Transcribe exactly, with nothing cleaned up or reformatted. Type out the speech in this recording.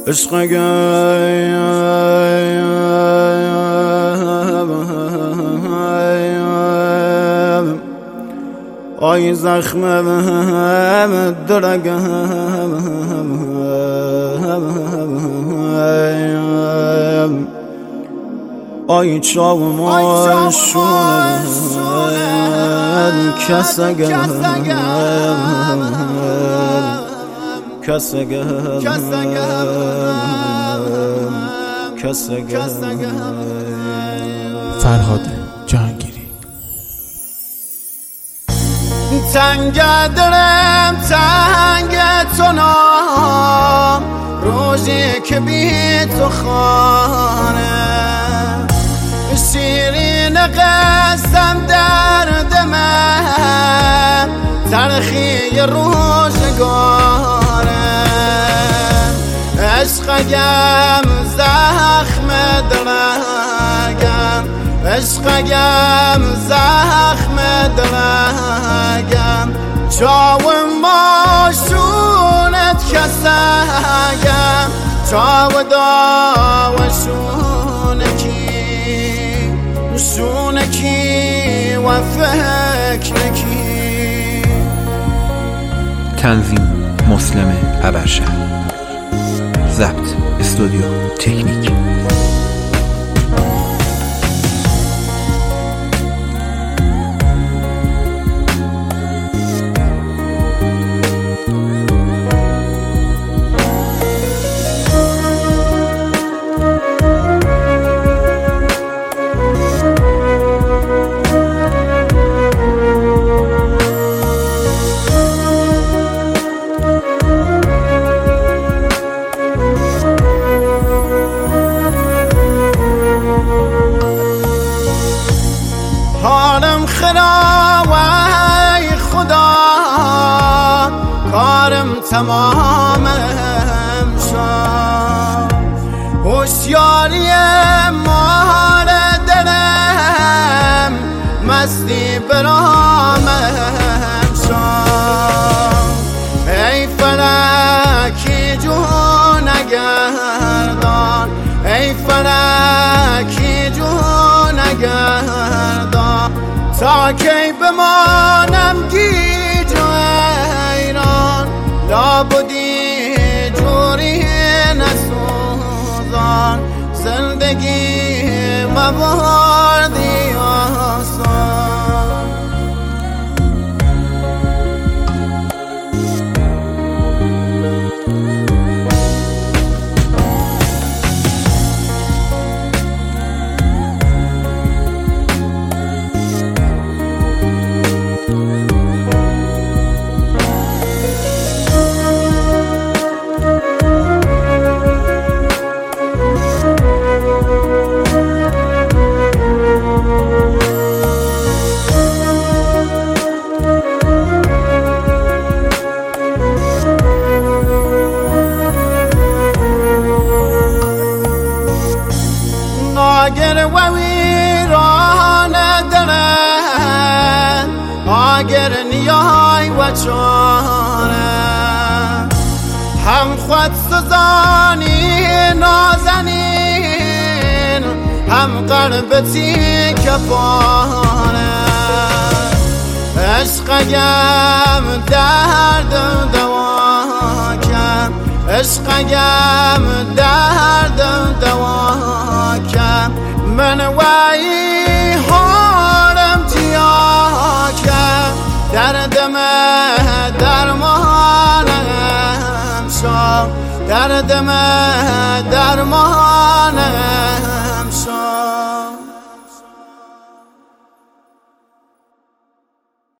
عشقم آی زخمم درگم آی چاوم آشونم کسگم کسگم کسگم فرهاد جهانگیری. تنگ دلم تنگ تو نام روزی که بی تو خانه شیرین قسم درد من تلخی روزگاره عشقم زخم دلگم عشقم زخم دلگم چاو ماشونت کسگم چاو داوشونکی شونکی و فکرکی. تنظیم مسلم ابرشهر. ضبط استودیو تکنیک. حالم خراب ای خدا کارم تمامم شد هوشیاری مال دلم مستی برامم شد ای فلکی جون گردان ای فلکی جون گردان تا کی بمانم گیج و حیران لابدی جوری نسوزان زندگی مباردی آسان. آگر و ویران دلم آگر نیای و چانم هم خود سزانی نازنین هم قلبتی کفانم عشقم درد دوا کم عشقم درد دوا کم من وای حالم تیا کم دردم درمانم شو دردم درمانم